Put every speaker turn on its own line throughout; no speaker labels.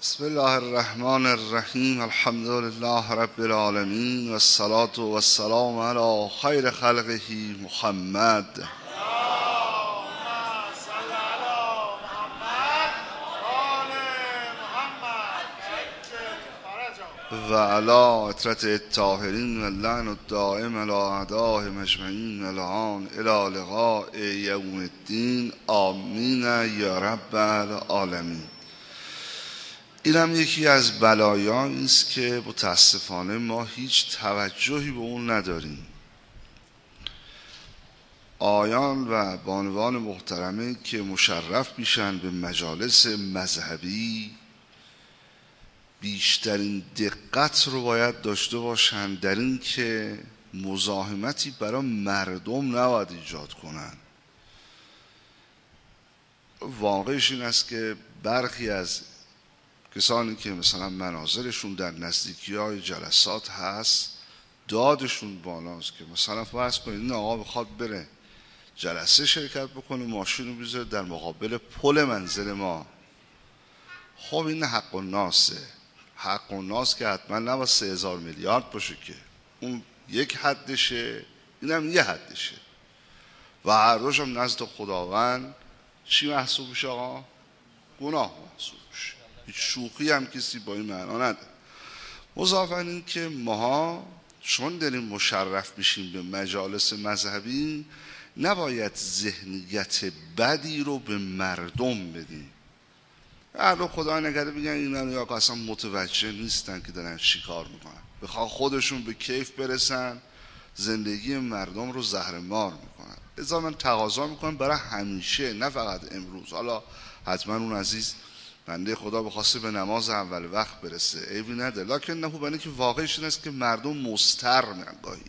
بسم الله الرحمن الرحیم. الحمد لله رب العالمین و الصلاة و السلام علی خیر خلقه محمد و علی عترة الطاهرین و اللعن الدائم علی اعدائهم اجمعین و لعان الی لقاء یوم الدین. آمین یا رب العالمین. این هم یکی از بلایایی است که متاسفانه ما هیچ توجهی به اون نداریم. آیان و بانوان محترمه که مشرف میشن به مجالس مذهبی بیشترین دقت رو باید داشته باشن در این که مزاحمتی برای مردم نباید ایجاد کنن. واقعش این است که برخی از کسانی که مثلا منازلشون در نزدیکی های جلسات هست دادشون بالاست که مثلا فرض کنید این آقا بخواد بره جلسه شرکت بکنه، ماشین رو بذاره در مقابل پل منزل ما. خب این حق الناسه. حق الناس که حتما نباید 3000 میلیارد باشه که اون یک حدشه، اینم یه حدشه و هر روش هم نزد خداوند چی محسوب میشه آقا؟ گناه محسوب میشه. هیچ شوخی هم کسی با این معنا نداره. مضافاً این که ماها چون داریم مشرف میشیم به مجالس مذهبی نباید ذهنیت بدی رو به مردم بدیم. اهل خدا نگرده بگن اینا یا اصلا متوجه نیستن که دارن چی کار میکنن، بخواه خودشون به کیف برسن زندگی مردم رو زهرمار میکنن. لذا من تقاضا میکنم برای همیشه، نه فقط امروز. حالا حتما اون عزیز بنده خدا بخواسته به نماز اول وقت برسه عیبی نداره، لکن نه بنده که واقعش این است که مردم مضطر گاهی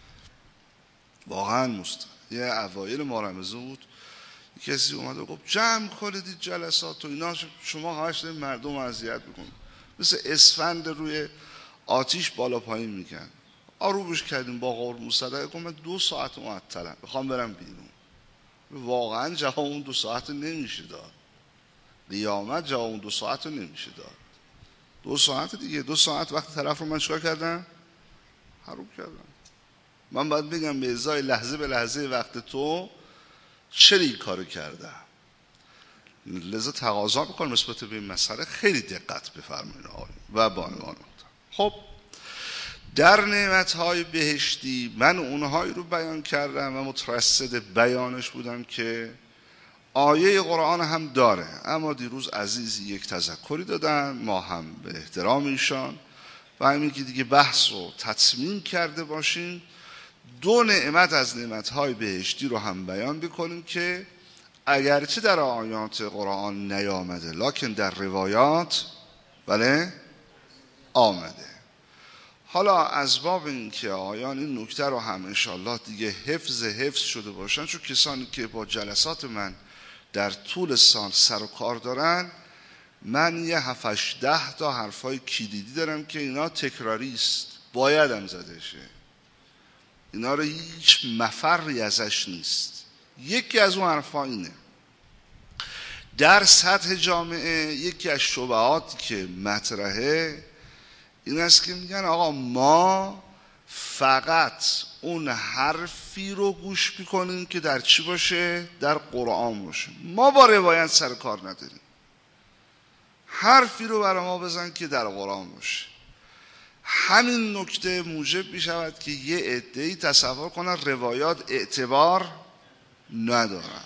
واقعا مضطر. یه اوایل ماه رمضان بود کسی اومد و گفت جمع کنید جلسات و اینا، شما همش دارید مردم اذیت میکنید، مثل اسفند روی آتیش بالا پایین میکن. آروبش کردیم با قربون صدقه. گفت من 2 ساعت معطلم بخوام برم بیرون. واقعا جواب اون 2 ساعت نمیشه داد. قیامت جواب اون 2 ساعت نمیشه داد. 2 ساعت دیگه 2 ساعت وقت طرف رو من چکار کردم؟ حروب کردم. من باید بگم به ازای لحظه به لحظه وقت تو چرا این کارو کردم. لذا تقاضا میکنم نسبت به این مسئله خیلی دقت بفرمایید آقایون و بانوان. خب در نعمتهای بهشتی من اونهایی رو بیان کردم و مترصد بیانش بودم که آیه قرآن هم داره، اما دیروز عزیزی یک تذکری دادن، ما هم به احترام ایشان و همین که دیگه بحث رو تتمیم کرده باشیم 2 نعمت از نعمتهای بهشتی رو هم بیان بکنیم که اگرچه در آیات قرآن نیامده لکن در روایات بله آمده. حالا از باب این که آیان این نکته رو هم انشالله دیگه حفظ شده باشن، چون کسانی که با جلسات من در طول سال سر و کار دارن، من یه 7-10 تا حرفای کلیدی دارم که اینا تکراری است، باید هم زده شه. اینا رو هیچ مفری ازش نیست. یکی از اون حرفا اینه: در سطح جامعه یکی از شبهاتی که مطرحه این است که میگن آقا ما فقط اون حرفی رو گوش میکنیم که در چی باشه؟ در قرآن باشه. ما با روایت سر کار نداریم. حرفی رو برای ما بزن که در قرآن باشه. همین نکته موجب میشود که یه عده‌ای تصور کنن روایات اعتبار ندارن.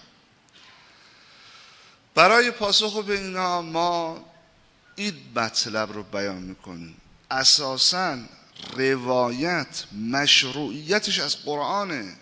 برای پاسخ به اینا ما این مطلب رو بیان میکنیم: اساساً روایت مشروعیتش از قرآنه.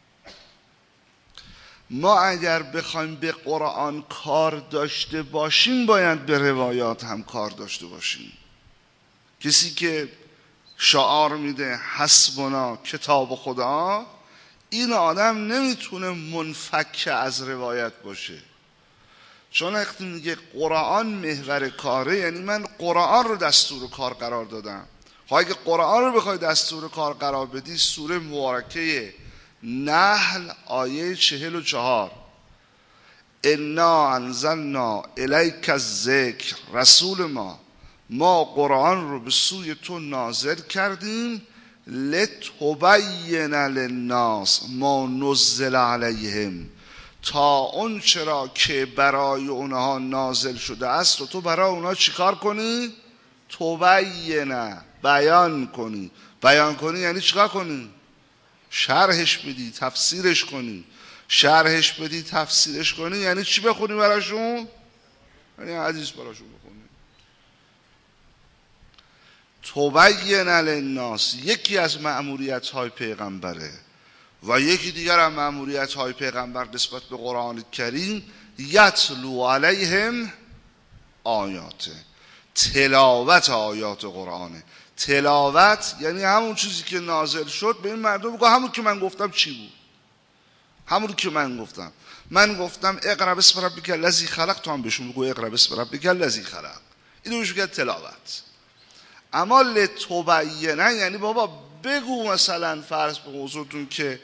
ما اگر بخوایم به قرآن کار داشته باشیم باید به روایات هم کار داشته باشیم. کسی که شعار میده حسبنا کتاب خدا، این آدم نمیتونه منفک از روایت باشه، چون وقتی میگه قرآن محور کاره یعنی من قرآن رو دستور کار قرار دادم. اگه قرآن رو بخوای دستور کار قرار بدی، سوره مبارکه نحل آیه 44 انا انزلنا الیک الذکر، رسول ما ما قرآن رو به سوی تو نازل کردیم لتبین للناس ما نزل علیهم، تا اون چرا که برای اونها نازل شده است و تو برای اونها چیکار کنی؟ تبین، بیان کنی. بیان کنی یعنی چیکار کنی؟ شرحش بدی، تفسیرش کنی. شرحش بدی، تفسیرش کنی یعنی چی بخونی براشون؟ یعنی حدیث براشون بخونی. تبین للناس یکی از مأموریت های پیغمبره و یکی دیگر هم مأموریت های پیغمبر نسبت به قرآن کریم یتلو علیهم آیاته، تلاوت آیات قرآنه. تلاوت یعنی همون چیزی که نازل شد به این مردم بگو همون که من گفتم چی بود، همون که من گفتم اقرا بسم ربک الذی خلق، تو هم بهشون بگو اقرا بسم ربک الذی خلق. اینو بهش میگن تلاوت. اما لتبینه یعنی بابا بگو، مثلا فرض به حضورتون که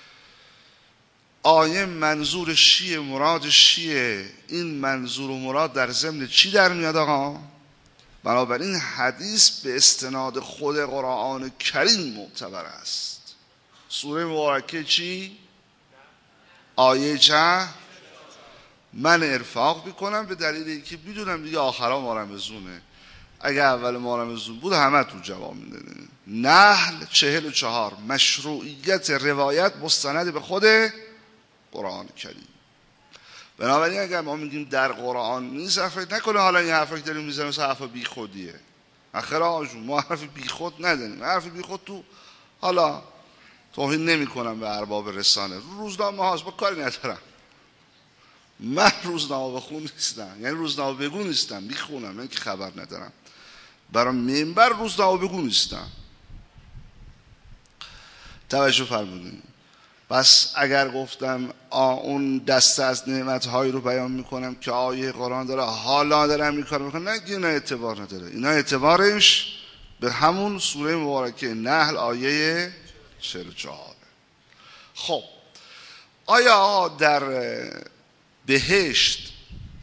آیه منظورش چیه، مرادش چیه، این منظور و مراد در ضمن چی در میاد آقا؟ بنابراین حدیث به استناد خود قرآن کریم معتبر است. سوره مبارکه چی؟ آیه چه؟ من ارفاق میکنم به دلیل اینکه میدونم دیگه آخرا مارمزونه، اگه اول مارمزون بود همه تو جواب میدادن. نحل 44 مشروعیت روایت مستند به خود قرآن کریم. بنابراین اگر ما میگیم در قرآن نیست، فکر نکنه حالا این حرفی که داریم میزنیم مثلا حرف بی خودیه. آخر آجون ما حرف بی خود نداریم. حرف بی خود تو، حالا توهین نمی کنم به ارباب رسانه، روزنامه هاست، با کاری ندارم. من روزنامه بخون نیستم، یعنی روزنامه بگو نیستم، میخونم، من که خبر ندارم. برای منبر روزنامه بگو نیستم. توجه فرمودین. پس اگر گفتم اون دسته از نعمت‌هایی رو بیان میکنم که آیه قرآن داره، حالا دارم میکنم، نه اینا اعتبار نداره. اینا اعتبارش به همون سوره مبارکه نحل آیه 44. خب آیا در بهشت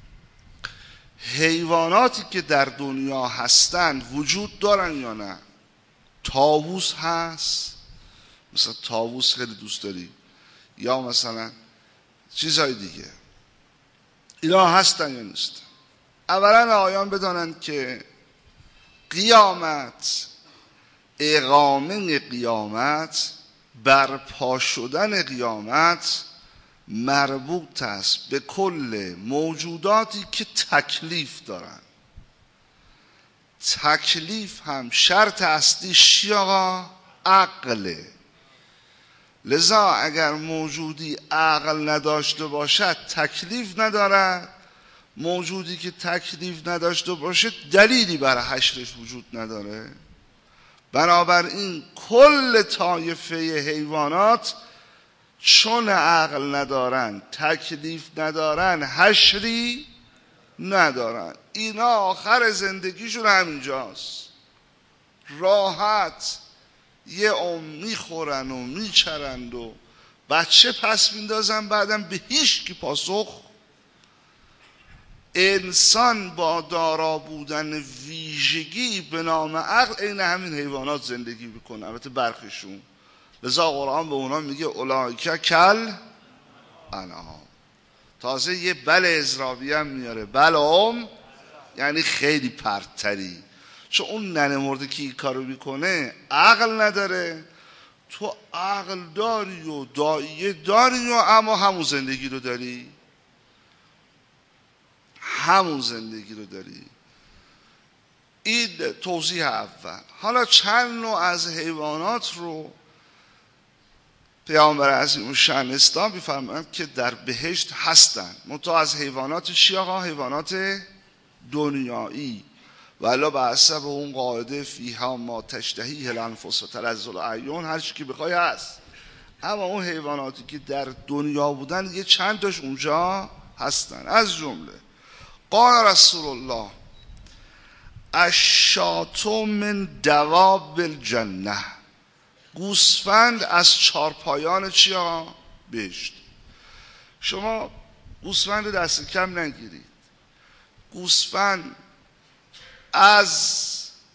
حیواناتی که در دنیا هستند وجود دارن یا نه؟ طاووس هست، مثلا طاووس خیلی دوست داری، یا مثلا چیزهای دیگه، اینا هستن یا نیستن؟ اولا آیان بدانند که قیامت، اقامه قیامت، برپا شدن قیامت مربوط است به کل موجوداتی که تکلیف دارن. تکلیف هم شرط اصلی چیه آقا؟ عقله. لذا اگر موجودی عقل نداشته باشد تکلیف ندارد، موجودی که تکلیف نداشته باشه دلیلی برای حشرش وجود نداره. بنابراین کل طایفه حیوانات چون عقل ندارن، تکلیف ندارن، حشری ندارن، اینا آخر زندگیشون همینجاست، راحت یه میخورن و میچرند و بچه پس میندازن، بعدم به هیچ کی پاسخ. انسان با دارا بودن ویژگی به نام عقل عین همین حیوانات زندگی میکنه، البته برخیشون. لذا قرآن به اونا میگه اولئک کل انعام. تازه یه بل اضرابی هم میاره، بلهم یعنی خیلی پرتری، چون اون ننه مرده که این کارو میکنه عقل نداره، تو عقل داری و دایه داری و اما همون زندگی رو داری، همون زندگی رو داری. این توضیح اول. حالا چند نوع از حیوانات رو پیامبر عظیم الشأن اسلام می‌فرمایند که در بهشت هستند. منتها از حیوانات چی آقا؟ حیوانات دنیایی. والا به حسب اون قاعده فیها ما تشتهیه الانفس و تلذ الاعیون، هر چی که بخوای هست. اما اون حیواناتی که در دنیا بودن یه چند تاش اونجا هستن. از جمله قال رسول الله الشاة من دواب الجنه، گوسفند از چارپایان چی آقا؟ بهشت. شما گوسفند دست کم نگیرید. گوسفند از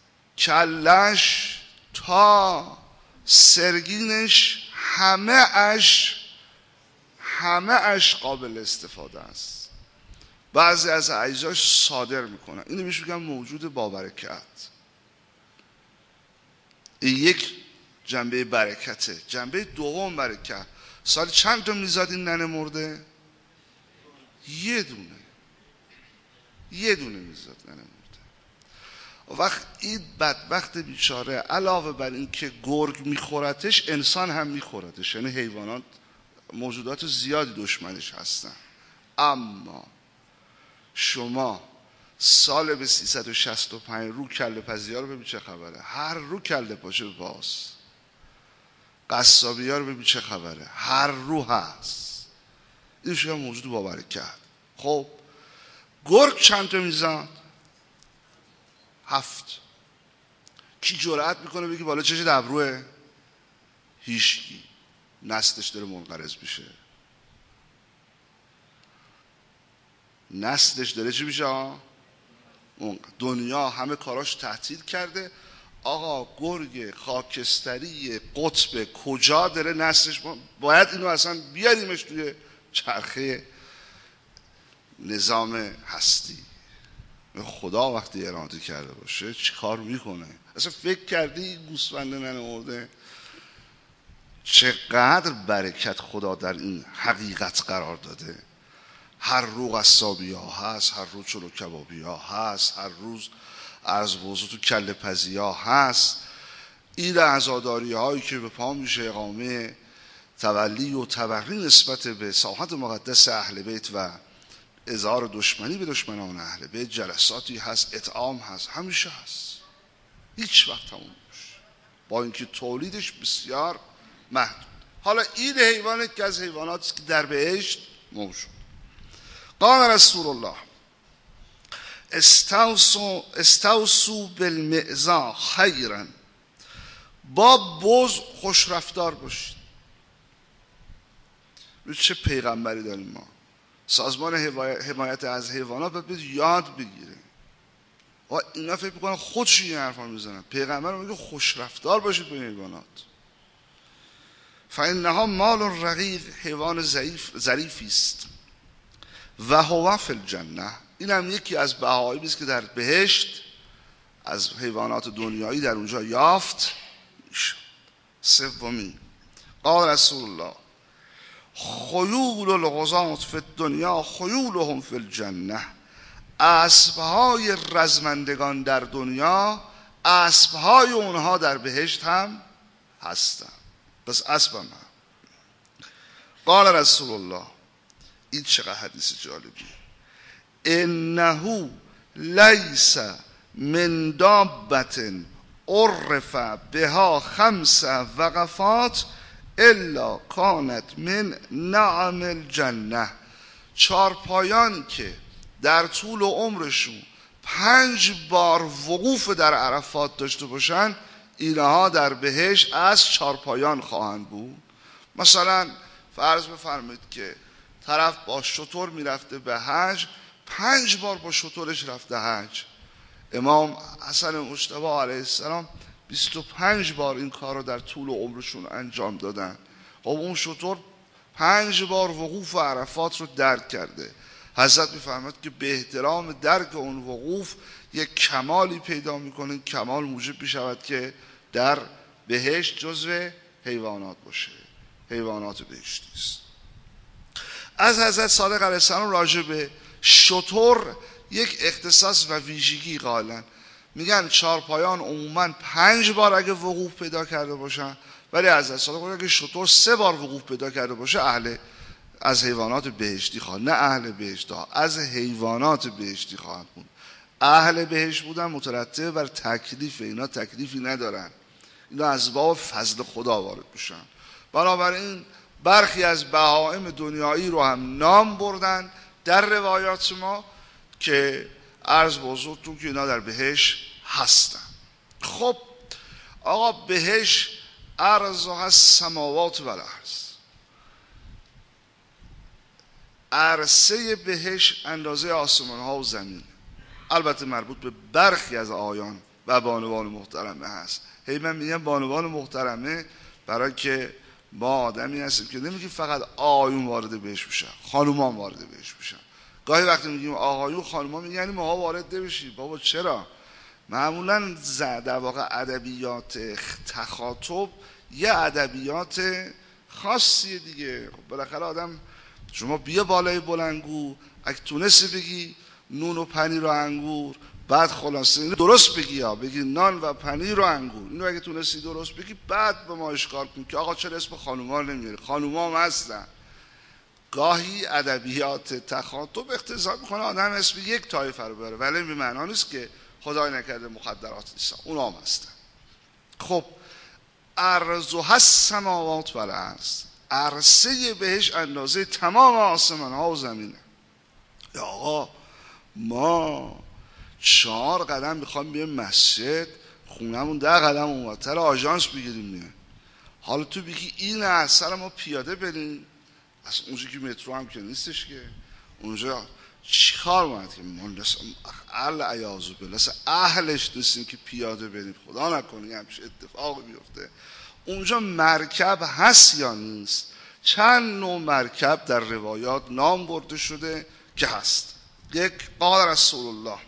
کلش تا سرگینش همه اش قابل استفاده است. بعضی از اجزاش صادر میکنن. اینو میشه بگم موجود با برکت. این یک جنبه برکته. جنبه دوم برکت، سال چند تا میزاد این ننه مرده؟ یه دونه میزاد ننه مرده. وقت این بدبخت بیچاره علاوه بر این که گرگ میخورتش، انسان هم میخورتش. یعنی حیوانات، موجودات زیادی دشمنش هستن. اما شما سال به 365 رو کله پزی ها رو ببین چه خبره. هر رو کله پاچه باز. قصابی ها رو ببین چه خبره. هر رو هست. این شما موجود با برکت. خب گرگ چند تا میزد؟ 7. کی جرأت میکنه بگی بالا چش ابروه؟ هیچکی. نسلش داره منقرض میشه. نسلش داره چی میشه؟ دنیا همه کاراش تعطیل کرده. آقا گرگ خاکستری قطب کجا داره نسلش؟ باید اینو اصلا بیاریمش توی چرخه نظام هستی. خدا وقتی اراده کرده باشه چی کار میکنه؟ اصلا فکر کردی این گوسفند ننمرده چقدر برکت خدا در این حقیقت قرار داده؟ هر رو قصابی ها هست، هر رو چلو کبابی ها هست، هر روز عرض بوضوع تو کله پزی ها هست. این عزاداری هایی که به پا میشه اقامه تولی و تبری نسبت به ساحت مقدس اهل بیت و اظهار دشمنی به دشمنان اهل بیت، جلساتی هست، اطعام هست، همیشه هست، هیچ وقت تموم نمیشه، با اینکه تولیدش بسیار محدود. حالا این حیوان که از حیواناتی که در بهشت موجود. قال رسول الله استوصوا بالمعزا خیرا، با بز خوش رفتار باشید. چه پیغمبری داریم ما؟ سازمان حمایت از حیوانات باید یاد بگیره. و اینا فکر میکنن خودشون این حرفا میزنن. پیغمبر میگه خوش رفتار باشید با حیوانات. فانها مال رقیق، حیوان ظریفی است. و هو فی الجنه، این هم یکی از بهایی است که در بهشت از حیوانات دنیایی در اونجا یافت میشه. سومی، قال رسول الله خیول الغزاة فی الدنیا خیولهم فی الجنه، اسبهای رزمندگان در دنیا اسبهای اونها در بهشت هم هستن. بس اسب هم. قال رسول الله، این چقدر حدیث جالبی، انه لیس من دابة عرف بها 5 وقفات الا کانت من نعم الجنه. 4 پایان که در طول عمرشون 5 بار وقوف در عرفات داشته باشن، اینها در بهشت از 4 پایان خواهند بود. مثلا فرض بفرمایید که طرف با شتر میرفته به حج، 5 بار با شترش رفته حج. امام حسن مجتبی علیه السلام 25 بار این کار رو در طول عمرشون انجام دادن. خب اون شتر 5 بار وقوف عرفات رو درک کرده. حضرت میفرماد که به احترام درک اون وقوف یک کمالی پیدا میکنه. کمال موجب میشود که در بهشت جزو حیوانات باشه، حیوانات بهشتی است. از حضرت صادق علیه السلام راجع به شتر یک اختصاص و ویژگی قائلن. میگن 4 پایان عموما 5 بار اگه وقوف پیدا کرده باشن، ولی حضرت صادق اگه شتر 3 بار وقوف پیدا کرده باشه از حیوانات بهشتی خواهد. نه اهل بهشت ها، از حیوانات بهشتی خواهد بود. اهل بهشت بودن مترتب بر تکلیف، اینا تکلیفی ندارن، اینا از باب فضل خدا وارد میشن. بنابراین برخی از بهائم دنیایی رو هم نام بردن در روایات ما که عرض به حضورتون که اینا در بهشت هستن. خب آقا بهشت عرضها السماوات و الارض، عرصه بهشت اندازه آسمان ها و زمین. البته مربوط به برخی از آیان و بانوان محترمه هست. هی من میگم بانوان محترمه برای که ما آدمی هستیم که نمیگیم فقط آقایون وارد بهش بشن، خانومان وارد بهش بشن. گاهی وقتی میگیم آقایون خانومان میگن یعنی ماها وارد نمیشیم. بابا چرا؟ معمولا در واقع ادبیات تخاطب یه ادبیات خاصیه دیگه. خب بالاخره آدم شما بیا بالای بلندگو اگه تونستی بگی نون و پنیر و انگور، بعد خلاصه اینو درست بگی، ها بگی نان و پنیر و انگور، اینو اگه تونستی درست بگی بعد به ما اشکال کن که آقا چرا اسم خانوما نمیاری، خانوما هم هستن. گاهی ادبیات تخاطب اقتضا میکنه آدم اسم یک طایفه رو بره، ولی به معنا نیست که خدای نکرده مخدرات نیستن، اونا هم هستن. خب ارضها السماوات و الارض، عرصه بهش اندازه تمام آسمان ها و زمینه. یا آقا ما 4 قدم میخوام بیایم مسجد، خونمون 10 قدم اونورتر، آژانس بگیریم میه. حالا تو بگی این اثر ما پیاده بریم، اصلا اونجا که مترو هم که نیستش که، اونجا چی کار ماند که ما عیاذ بالله اهلش نیستیم که پیاده بریم، خدا نکنه همچین اتفاقی بیفته. اونجا مرکب هست یا نیست؟ چند نوع مرکب در روایات نام برده شده که هست. یک، قال رسول الله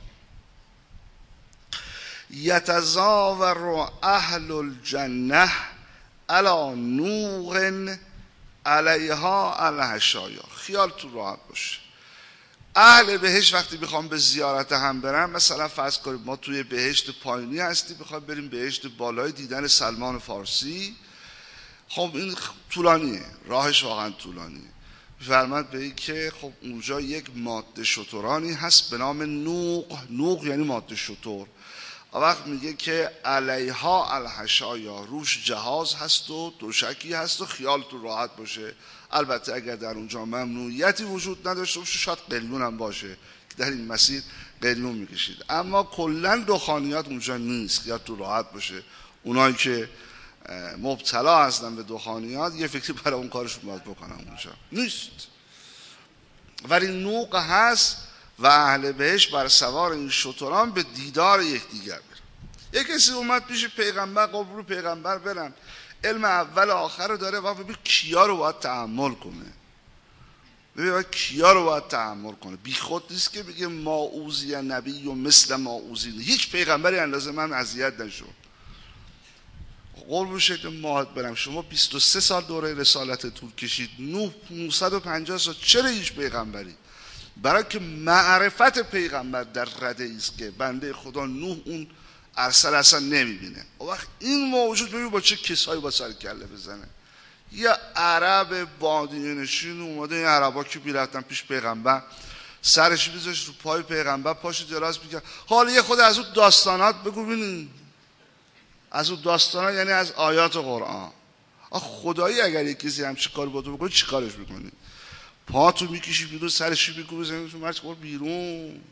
یتزاور اهل الجنه علی نوق علیها الحشایا. خیال تو راحت باشه، اهل بهشت وقتی بخوام به زیارت هم برن، مثلا فرض کنیم ما توی بهشت پایینی هستیم بخوام بریم بهشت بالای دیدن سلمان فارسی، خب این طولانیه، راهش واقعا طولانیه. فرمود به این که خب اونجا یک ماده شترانی هست به نام نوق. نوق یعنی ماده شتر. وقت میگه که علیها الحشایا، روش جهاز هست و دوشکی هست و خیال تو راحت باشه. البته اگر در اونجا ممنوعیتی وجود نداشته باشه شاید قلیون هم باشه که در این مسیر قلیون میکشید، اما کلا دخانیات اونجا نیست، خیال تو راحت باشه. اونایی که مبتلا هستن به دخانیات یه فکری برای اون کارشون باید بکنن، اونجا نیست. ولی نوق هست و اهل بهشت بر سوار این شتران به دیدار یکدیگر برن. یک کسی اومد پیش پیغمبر، قبول پیغمبر برم، علم اول آخر رو داره و ببین کیا رو باید تحمل کنه، ببین کیا رو باید تحمل کنه. بی خود نیست که بگه ما اوذی نبی و مثل ما اوذی، هیچ پیغمبری اندازه من اذیت نشد. قربون شکل ماهت برم، شما 23 سال دوره رسالت طول کشید، 950 سال، چرا هیچ پیغمبری؟ برای که معرفت پیغمبر در رده است که بنده خدا نوح اون ارسل اصلا نمیبینه. و وقت این موجود ببین با چه کسایی با سر کله بزنه. یه عرب بادیه نشین اومده، این عربا که بیرفتن پیش پیغمبر سرش بیزش رو پای پیغمبر، پاشو دراز میکرد. حالا یه خود از اون داستانات بگو ببینین، از اون داستانات یعنی از آیات قرآن. خدایی اگر یک کسی همچین کاری با تو بکنه چی کارش میکنی؟ پا تو میکشی بیرون، سرشی میکوبی زمین، تو مرچ کن بیرون.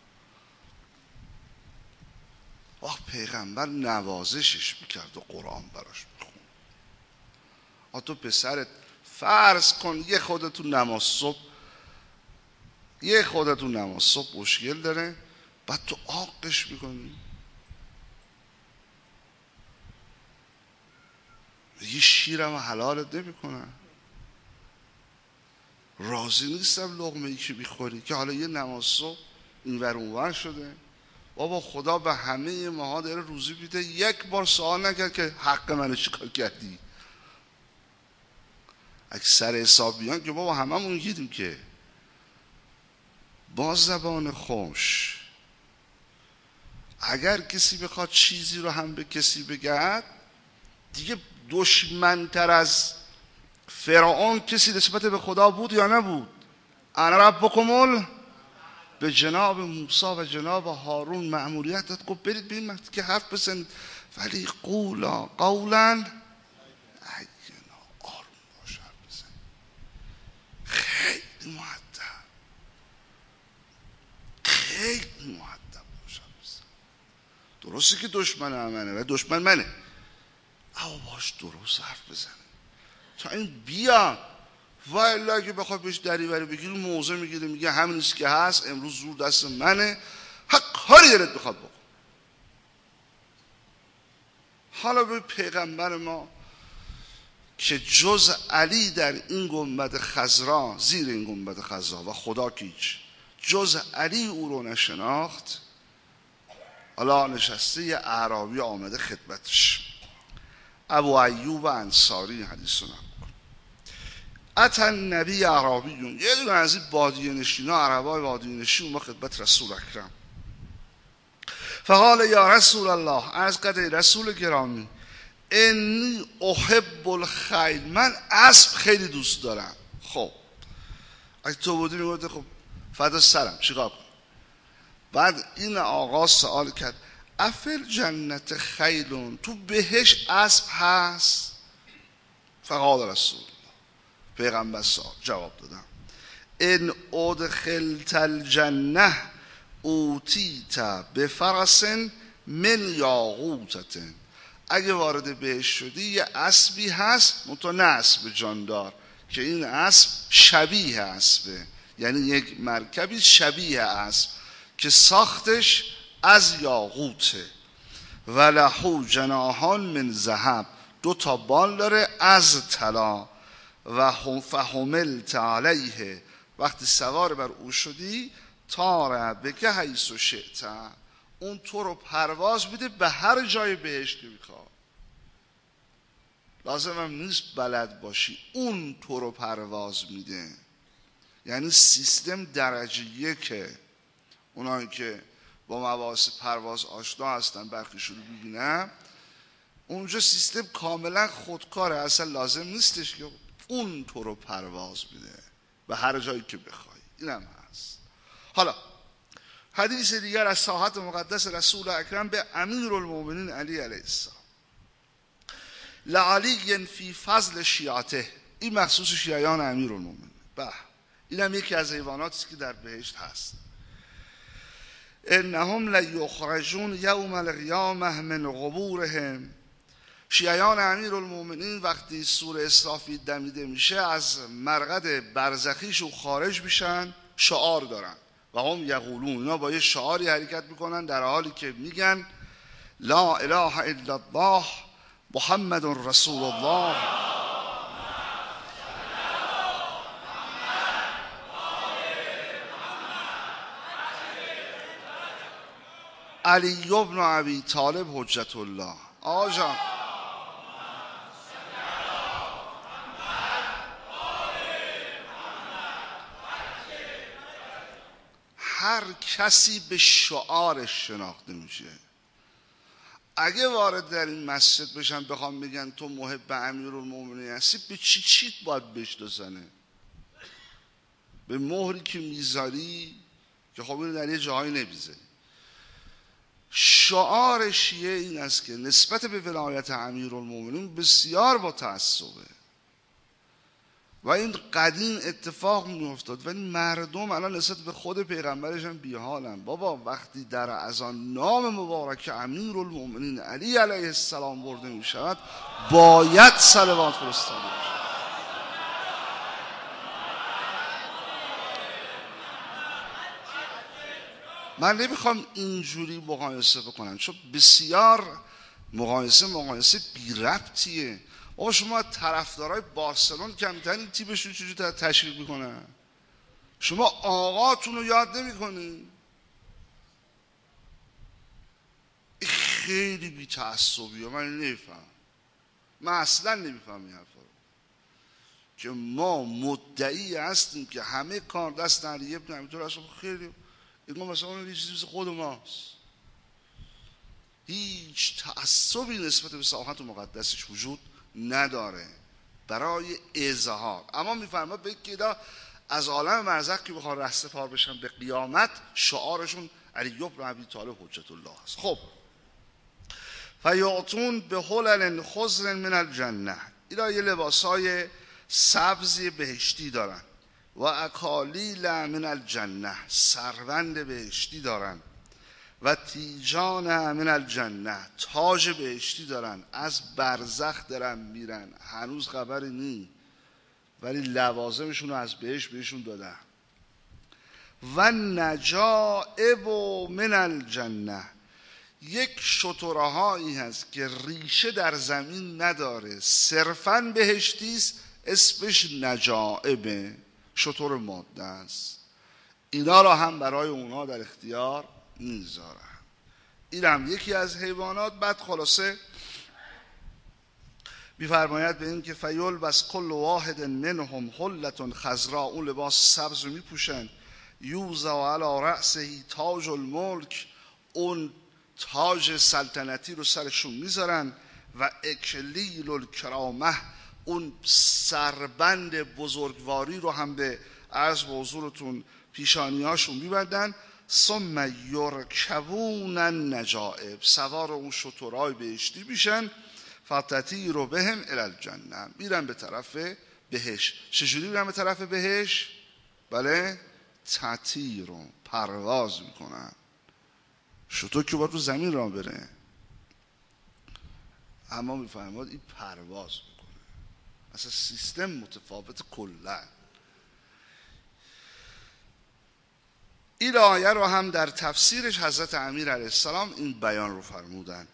پیغمبر نوازشش میکرد و قرآن براش میخون. تو پسرت فرض کن یه خودتون نماز صبح مشکل داره، بعد تو آقش میکنی، یه شیرم حلالت نمیکنن، راضی نیستم لقمه ای که میخوری که حالا یه نماز صبح این ور اون ور شده. بابا خدا به همه ماها داره روزی میده، یک بار سوال نکرد که حق منو چیکار کردی. اکثر حسابیان که بابا هممون گیریم که با زبان خوش اگر کسی بخواد چیزی رو هم به کسی بگه، دیگه دشمنتر از فرعون کسی نسبت به خدا بود یا نبود؟ انا ربکم به جناب موسی و جناب هارون مأموریت داد، گفت برید به این مکتب که حرف بزنید، ولی قولا قولا آروم باش، حرف بزن، خیلی مؤدب، خیلی مؤدب باش، حرف بزن. درسته که دشمن منه و دشمن منه، اما باش درست حرف بزنه تا این بیا. و الا که بخواد بهش دریوری بگیری موضع میگیره، میگه همین است که هست، امروز زور دست منه، حق کاری دلت بخواد بکن. حالا به پیغمبر ما که جز علی در این گنبد خضرا، زیر این گنبد خضرا و خدا که هیچ، جز علی او رو نشناخت، حالا نشسته یه اعرابی آمده خدمتش. ابو ایوب انصاری حدیث رو نقل کن. اتى النبی اعرابیون، یه دونه از این بادیه نشینا، عربای بادیه نشین، ما خدمت رسول اکرم. فقال یا رسول الله، عرض کرد رسول گرامی، انی احب الخیل، من اسب خیلی دوست دارم. خب اگه تو بودی میگفتی خب فدا سرم، چیکار کنم؟ بعد این آقا سوال کرد افل جنت خیلون، تو بهش اسب هست؟ فقال رسول الله، پیغمبر جواب دادم ان ادخلت الجنه اوتیت بفرس من یاقوتة، اگه وارد بهش شدی یه اسبی هست، منتها نه اسب جاندار، که این اسب شبیه اسبه، یعنی یک مرکبی شبیه اسب که ساختش از یاقوته. و له جناحان من ذهب، 2 تا بال داره از طلا. و هم فحملت علیه، وقتی سوار بر او شدی، طار بک حیث شئت، اون تو رو پرواز میده به هر جای بهش که میخواد. لازم هم نیست بلد باشی، اون تو رو پرواز میده. یعنی سیستم درجه 1، اونایی که با مباحث پرواز آشنا هستن برخیشون رو ببینم، اونجا سیستم کاملا خودکاره، اصلا لازم نیستش که اون تو رو پرواز میده به هر جایی که بخوای. اینم هست. حالا حدیث دیگر از ساحت مقدس رسول اکرم به امیرالمومنین علی علیه السلام. لعلی فی فضل شیعته، این مخصوص شیعیان امیرالمومنین. اینم یکی از حیواناتی است که در بهشت هست. انهم لیخرجون یوم القیامه من قبورهم، شیعیان امیرالمومنین وقتی سور اسرافیل دمیده میشه از مرقد برزخیشون خارج میشن، شعار دارن و هم یقولون، اینا با یه شعاری حرکت میکنن در حالی که میگن لا اله الا الله محمد رسول الله. علی ابن ابی طالب حجت الله. آجا هر کسی به شعارش شناخته میشه. اگه وارد در این مسجد بشن بخوام بگن تو محب امیرالمومنین هستی، به چیت باید بشناسنه؟ به مهری که میذاری که خب اینو در یه جایی نمیذاری. شعار شیعه این است که نسبت به ولایت امیرالمومنین بسیار با تعصبه و این قدیم اتفاق میافتاد، ولی مردم الان نسبت به خود پیغمبرش هم بیحالن. بابا وقتی در اذان نام مبارک امیرالمومنین علی علیه السلام برده میشود، باید صلوات فرستاده بشه. من نمیخوام اینجوری مقایسه بکنم، چون بسیار مقایسه بی ربطیه. بابا شما طرفدارای بارسلون کمترین تیمشون چجوری تشویق میکنن؟ شما آقاتون رو یاد نمیکنین؟ خیلی بی تعصبیه. من نمیفهم، من اصلا نمیفهم این حرفا رو که ما مدعی هستیم که همه کار دست علی ابن ابی طالب. خیلی اینگاه مثلا اون یه چیزی مثل خود ماست. هیچ تعصبی نسبت به ساحت مقدسش وجود نداره برای اظهار. اما میفرماد به که از عالم برزخ که بخوان رستگار بشن به قیامت، شعارشون علی ابن ابی طالب حجت الله است. خب فیعطون به حلل خضر من الجنه، اینا یه لباسای سبزی بهشتی دارن. و اکالیل من الجنه، سروند بهشتی دارن. و تیجان من الجنه، تاج بهشتی دارن. از برزخ دارن میرن، هنوز خبری نی، ولی لوازمشون رو از بهشت بهشون دادن. و نجائب من الجنه، یک شترهایی هست که ریشه در زمین نداره، صرفاً بهشتیست، اسمش نجائبه، شتر ماده است. اینا را هم برای اونها در اختیار میذارن. این هم یکی از حیوانات. بعد خلاصه میفرماید به این که فیلبس کل واحد منهم حلة خضراء، اون لباس سبز رو میپوشن، یوضع علی رأسه تاج الملک، اون تاج سلطنتی رو سرشون میذارن، و اکلیل الکرامه، اون سربند بزرگواری رو هم به عرض به حضورتون پیشانیاشون میبندن. ثم یرکبون النجائب، سوار اون شترهای بهشتی میشن، فتطیر بهم الی الجنه، میرن به طرف بهشت. چجوری میرن به طرف بهشت؟ بله، تطیر، پرواز میکنن. شتر که باید رو زمین راه بره، اما میفرماد این پرواز میکنه. اصلا سیستم متفاوت کلا. این آیه رو هم در تفسیرش حضرت امیر علیه السلام این بیان رو فرمودن.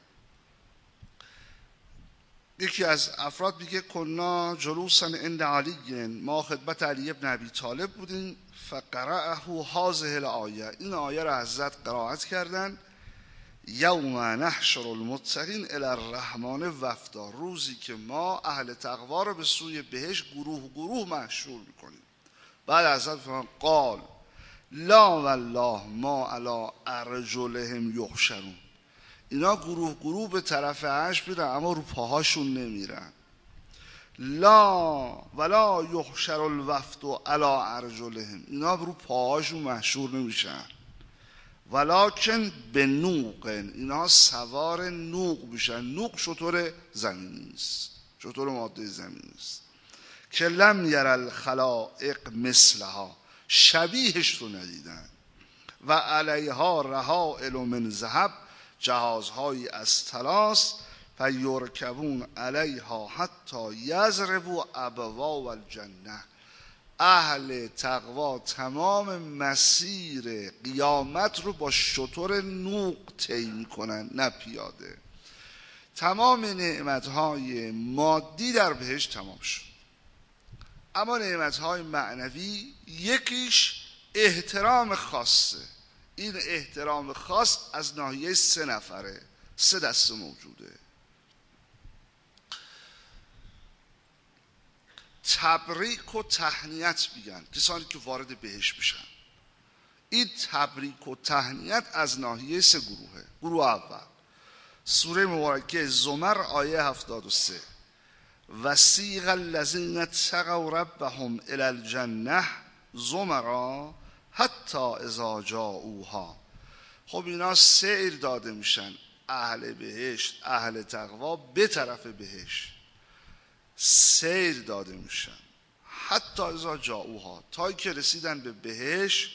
یکی از افراد میگه کنا جلوسا عند علی، ما خدمت علی ابن ابی طالب بودیم، فقرأه هذه الآیه، این آیه رو حضرت قرائت کردن. یوم نحشر المتقین الی الرحمن وفدا، روزی که ما اهل تقوا رو به سوی بهشت گروه گروه محشور میکنیم. بعد حضرت فرمان قال لا والله ما علی ارجلهم یحشرون، اینا گروه گروه به طرف عرش میرن اما رو پاهاشون نمیرن. لا ولا یحشر الوفد علی ارجلهم، اینا رو پاهاشون محشور نمیشن. ولکن به نوق، اینا سوار نوق میشن. نوق شتر زمینی است، شتر ماده زمینی است که لم یر الخلائق مثلها، شبیهش رو ندیدن. و علیها رحائل من ذهب، جهازهایی از طلاست، فیرکبون علیها حتی یضربوا ابواب الجنه، اهل تقوا تمام مسیر قیامت رو با شتر نوق طی میکنن، نه پیاده. تمام نعمتهای مادی در بهشت تمام شد، اما نعمتهای معنوی یکیش احترام خاصه. این احترام خاص از ناحیه 3 نفره، 3 دسته موجوده. تبریک و تهنیت میگن کسانی که وارد بهشت میشن. این تبریک و تهنیت از ناحیه 3 گروهه. گروه اول سوره مبارکه زمر آیه 73 وسیق الذین اتقوا ربهم الی الجنه زمرا حتی اذا جاءوها. خب اینا سیر داده میشن، اهل بهشت، اهل تقوا به طرف بهشت سیر داده میشن، حتی اذا جاءوها، تا که رسیدن به بهشت.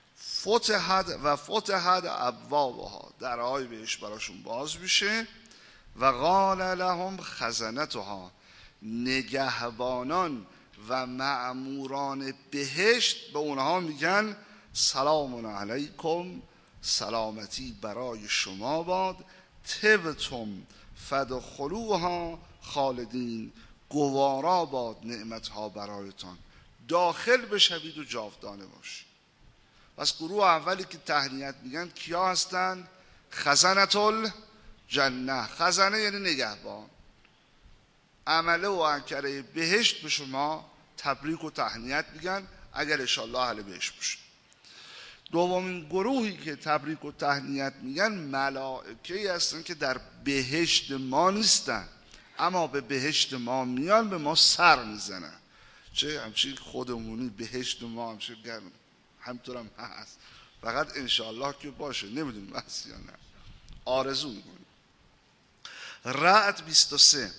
فتحت ابوابها، درهای بهشت براشون باز میشه. و قال لهم خزنتها، نگهبانان و مأموران بهشت به اونها میگن سلام علیکم، سلامتی برای شما باد، طبتم فادخلوها خالدین، گوارا باد نعمتها برایتان، داخل بشوید و جاودانه باشید. پس گروه اولی که تهنیت میگن کیا هستن؟ خزنت الجنه، خزنه یعنی نگهبان. عمله و انکره بهشت به شما تبریک و تهنیت میگن اگر انشالله اهل بهشت باشید. دومین گروهی که تبریک و تهنیت میگن ملائکه‌ای هستن که در بهشت ما نیستن، اما به بهشت ما میان، به ما سر میزنن. چه همچین خودمونی بهشت ما همچین گرم، همطور هم هست، فقط انشالله که باشه، نمیدونیم هست یا نه، آرزو میکنیم. رعد 23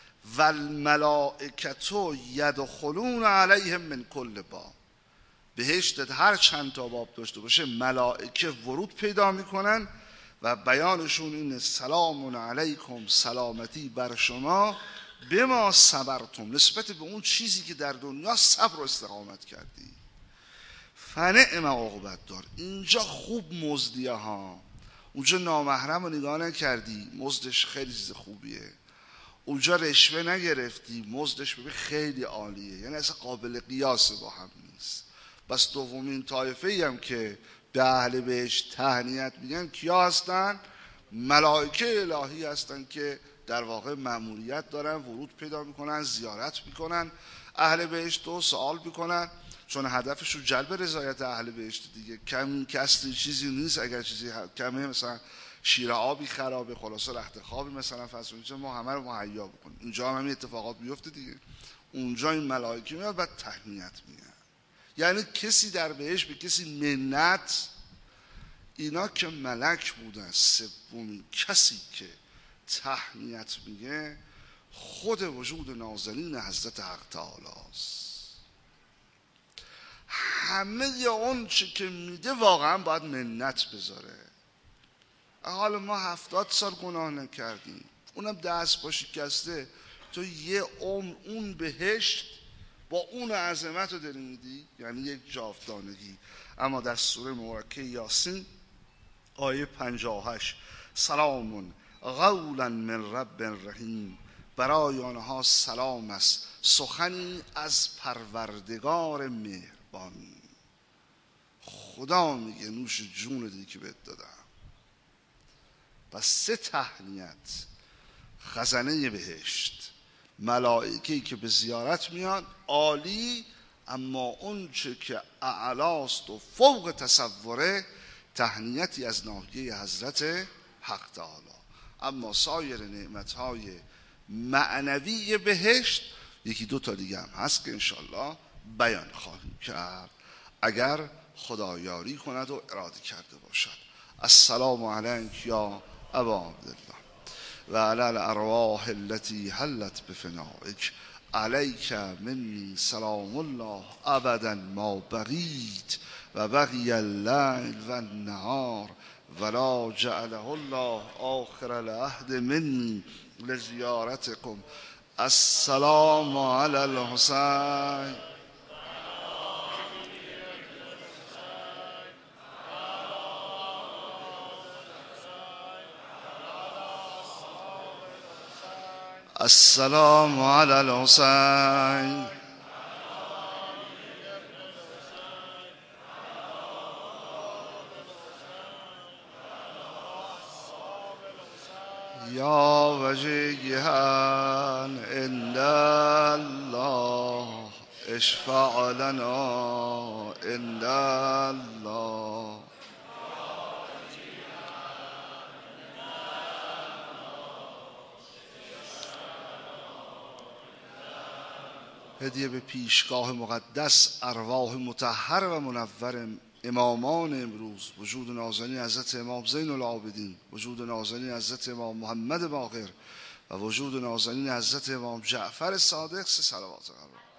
والملائکة یدخلون علیهم من کل باب، بهشتت هر چند تا باب داشته باشه ملائکه ورود پیدا میکنن و بیانشون اینه سلام علیکم، سلامتی بر شما، بما صبرتم، نسبت به اون چیزی که در دنیا صبر و استقامت کردی. فنعم عقبت دار. اینجا خوب مزدیه ها، اونجا نامحرم رو نگاه نکردی مزدش خیلی چیز خوبیه، اونجا رشوه نگرفتی مزدش ببین خیلی عالیه، یعنی اصلا قابل قیاس با هم نیست. بس دومین طایفه ای هم که به اهل بهشت تهنیت میگن کیا هستن؟ ملائکه الهی هستن که در واقع مأموریت دارن، ورود پیدا میکنن، زیارت میکنن اهل بهشت رو، سوال میکنن، چون هدفشون جلب رضایت اهل بهشت دیگه. کم کسری چیزی نیست، اگر چیزی کمه مثلا شیر آبی خرابه، خلاصه رخت خوابی مثلا فصل ما همه رو مهیا بکنیم. اینجا هم همین اتفاقات بیفته دیگه. اونجا این ملائکه میاد بعد تهنیت میگن، یعنی کسی در بهشت به کسی منت، اینا که ملک بودن. سومین کسی که تهنیت میگه خود وجود نازنین حضرت حق تعالی است. همه اون چه که میده واقعا باید منت بذاره. حالا ما 70 سال گناه نکردیم، اونم دست با شکسته، تو یه عمر اون بهشت با اون عظمت رو داری میدی، یعنی یک جاودانگی. اما در سوره مبارکه یاسین آیه 58 سلام قولا من رب رحیم، برای آنها سلام است، سخنی از پروردگار مهربان. خدا میگه نوش جون دی که بهت دادم. پس 3 تهنیت: خزنه بهشت، ملائکه‌ای که به زیارت میان عالی، اما اون چه که اعلاست و فوق تصوره تهنیتی از ناحیه حضرت حق تعالی. اما سایر نعمتهای معنوی بهشت 1-2 تا دیگه هم هست که انشالله بیان خواهیم کرد اگر خدا یاری کند و اراده کرده باشد. السلام علیک یا ابا عبدالله و علی الارواح التي حلت بفنائک، علیک منی سلام الله ابدا ما بقیت و بقی اللیل و النهار ولا جعله الله آخر العهد منی لزیارتکم. السلام علی الحسین. السلام علی الحسین. یا وجیها عند الله اشفع لنا عند الله. هدیه به پیشگاه مقدس ارواح مطهر و منور امامان امروز، وجود نازنین حضرت امام زین العابدین، وجود نازنین حضرت امام محمد باقر و وجود نازنین حضرت امام جعفر صادق، 3 صلوات قرار